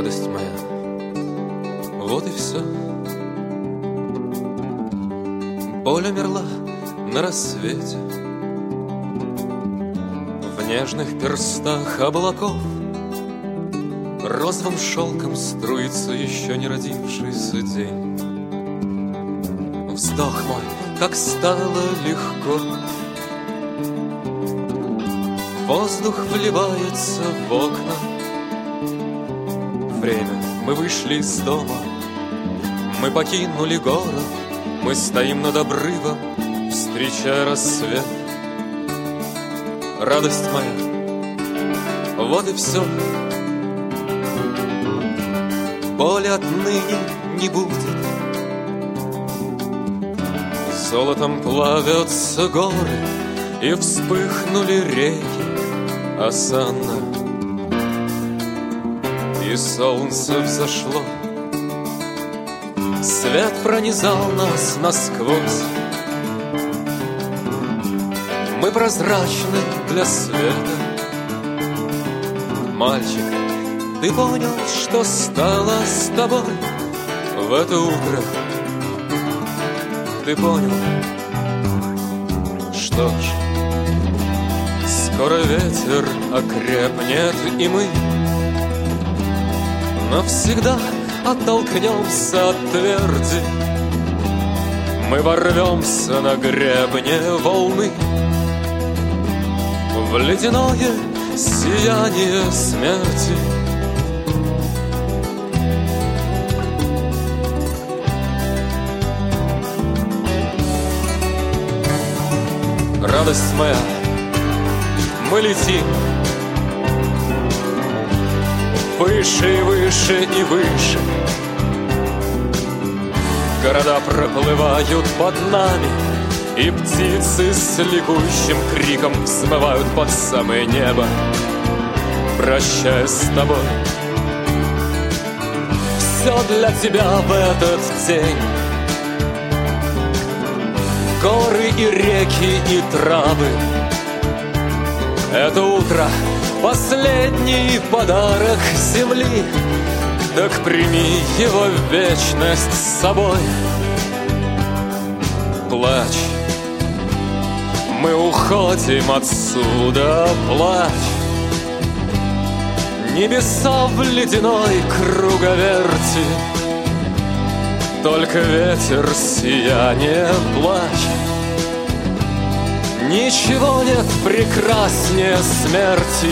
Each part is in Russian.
радость моя, вот и все. Боль умерла на рассвете, в нежных перстах облаков розовым шелком струится еще не родившийся день. Вздох мой, как стало легко, воздух вливается в окна. Время, мы вышли из дома, мы покинули город, мы стоим над обрывом, встречая рассвет. Радость моя, вот и все. Боли отныне не будет. Золотом плавятся горы, и вспыхнули реки осанна. И солнце взошло, свет пронизал нас насквозь. Мы прозрачны для света. Мальчик, ты понял, что стало с тобой в это утро? Ты понял? Что ж, скоро ветер окрепнет, и мы навсегда оттолкнемся от тверди. Мы ворвемся на гребне волны в ледяное сияние смерти. Радость моя, мы летим выше и выше и выше. Города проплывают под нами, и птицы с ликующим криком взмывают под самое небо, прощаясь с тобой. Все для тебя в этот день. Горы и реки и травы. Это утро — последний подарок земли. Так прими его в вечность с собой. Плачь, мы уходим отсюда, плачь. Небеса в ледяной круговерти, только ветер сияние, плачь. Ничего нет прекраснее смерти.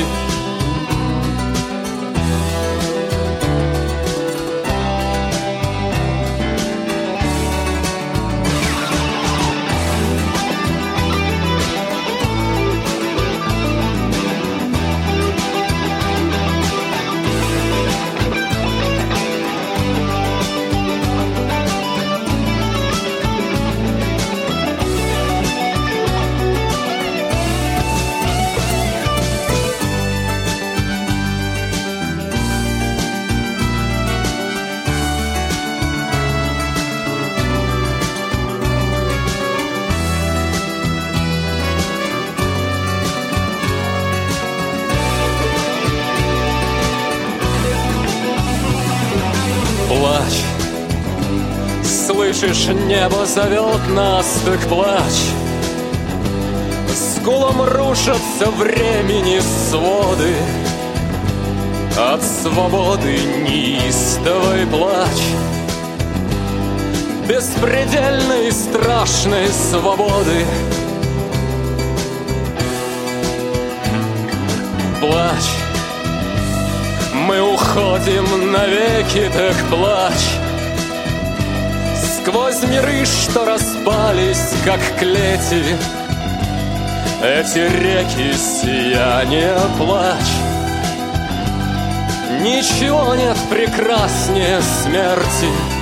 Плачь, слышишь, небо зовет нас, так плачь. С гулом рушатся времени своды, от свободы неистовой плачь. Беспредельной страшной свободы. Плачь, мы уходим навеки, так плачь. Сквозь миры, что распались, как клети, эти реки сияния, плачь. Ничего нет прекраснее смерти.